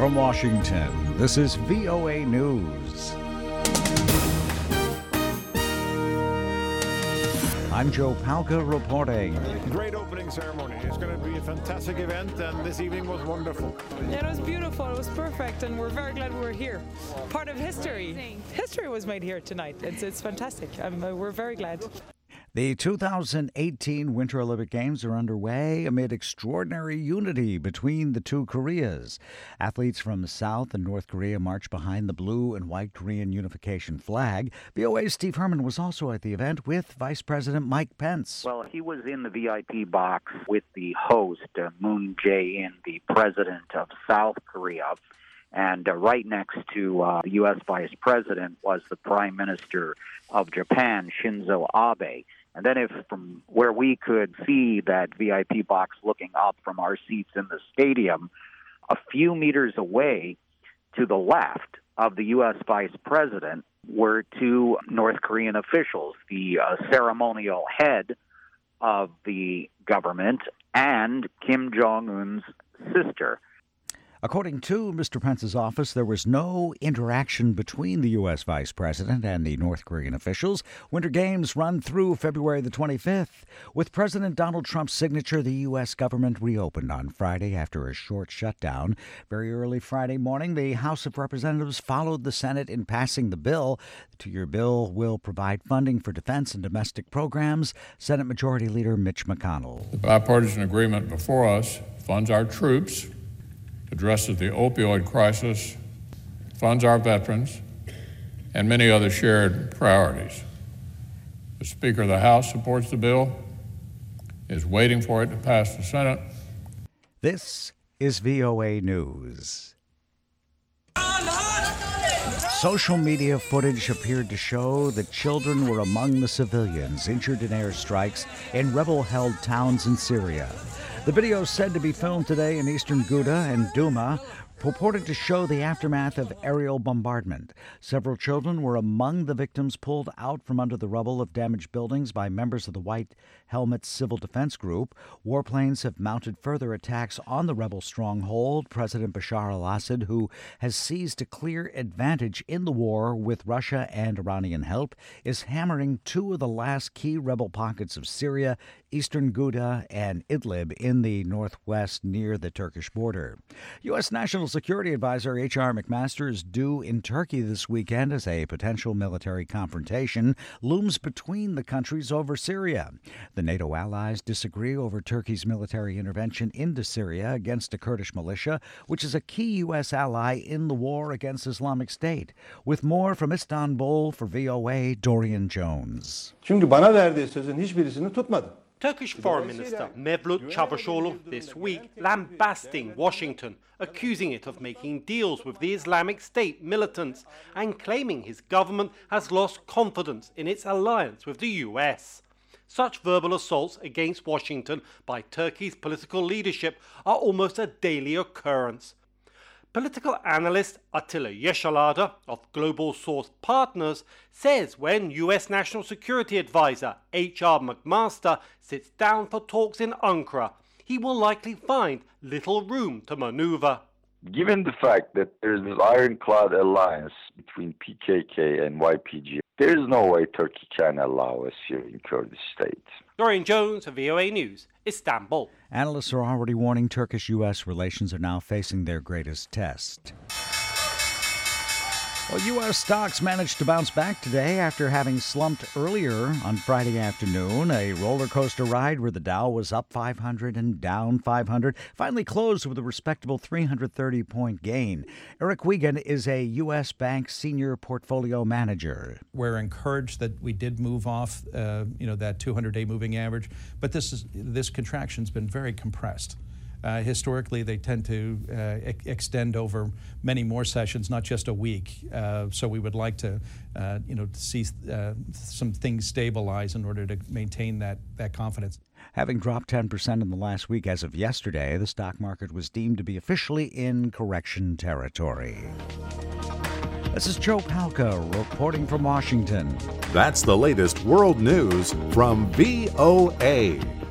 From Washington, this is VOA News. I'm Joe Palca reporting. Great opening ceremony. It's going to be a fantastic event, and this evening was wonderful. Yeah, it was beautiful. It was perfect, and we're very glad we were here. Part of history. History was made here tonight. It's fantastic. We're very glad. The 2018 Winter Olympic Games are underway amid extraordinary unity between the two Koreas. Athletes from South and North Korea marched behind the blue and white Korean unification flag. VOA's Steve Herman was also at the event with Vice President Mike Pence. Well, he was in the VIP box with the host, Moon Jae-in, the president of South Korea. And right next to the U.S. Vice President was the Prime Minister of Japan, Shinzo Abe. And then from where we could see that VIP box looking up from our seats in the stadium, a few meters away to the left of the U.S. Vice President were two North Korean officials, the ceremonial head of the government and Kim Jong-un's sister. According to Mr. Pence's office, there was no interaction between the U.S. Vice President and the North Korean officials. Winter Games run through February the 25th. With President Donald Trump's signature, the U.S. government reopened on Friday after a short shutdown. Very early Friday morning, the House of Representatives followed the Senate in passing the bill. The two-year bill will provide funding for defense and domestic programs. Senate Majority Leader Mitch McConnell. The bipartisan agreement before us funds our troops, addresses the opioid crisis, funds our veterans, and many other shared priorities. The Speaker of the House supports the bill, is waiting for it to pass the Senate. This is VOA News. Social media footage appeared to show that children were among the civilians injured in airstrikes in rebel-held towns in Syria. The video is said to be filmed today in eastern Ghouta and Douma, purported to show the aftermath of aerial bombardment. Several children were among the victims pulled out from under the rubble of damaged buildings by members of the White Helmet Civil Defense Group. Warplanes have mounted further attacks on the rebel stronghold. President Bashar al-Assad, who has seized a clear advantage in the war with Russia and Iranian help, is hammering two of the last key rebel pockets of Syria, eastern Ghouta and Idlib in the northwest near the Turkish border. U.S. National Security Advisor H.R. McMaster is due in Turkey this weekend as a potential military confrontation looms between the countries over Syria. The NATO allies disagree over Turkey's military intervention into Syria against a Kurdish militia, which is a key U.S. ally in the war against Islamic State. With more from Istanbul for VOA, Dorian Jones. Çünkü bana verdiği sözün hiçbirisini tutmadı. Turkish Foreign Minister Mevlut Çavuşoğlu this week lambasting Washington, accusing it of making deals with the Islamic State militants and claiming his government has lost confidence in its alliance with the US. Such verbal assaults against Washington by Turkey's political leadership are almost a daily occurrence. Political analyst Attila Yeşilada of Global Source Partners says when US National Security Advisor H.R. McMaster sits down for talks in Ankara, he will likely find little room to maneuver. Given the fact that there is this ironclad alliance between PKK and YPG, there is no way Turkey can allow a Syrian Kurdish state. Dorian Jones, VOA News, Istanbul. Analysts are already warning Turkish-U.S. relations are now facing their greatest test. Well, U.S. stocks managed to bounce back today after having slumped earlier on Friday afternoon. A roller coaster ride where the Dow was up 500 and down 500, finally closed with a respectable 330-point gain. Eric Wiegand is a U.S. Bank senior portfolio manager. We're encouraged that we did move off, that 200-day moving average, but this contraction's been very compressed. Historically, they tend to extend over many more sessions, not just a week. So we would like to, see some things stabilize in order to maintain that confidence. Having dropped 10% in the last week as of yesterday, the stock market was deemed to be officially in correction territory. This is Joe Palca reporting from Washington. That's the latest world news from VOA.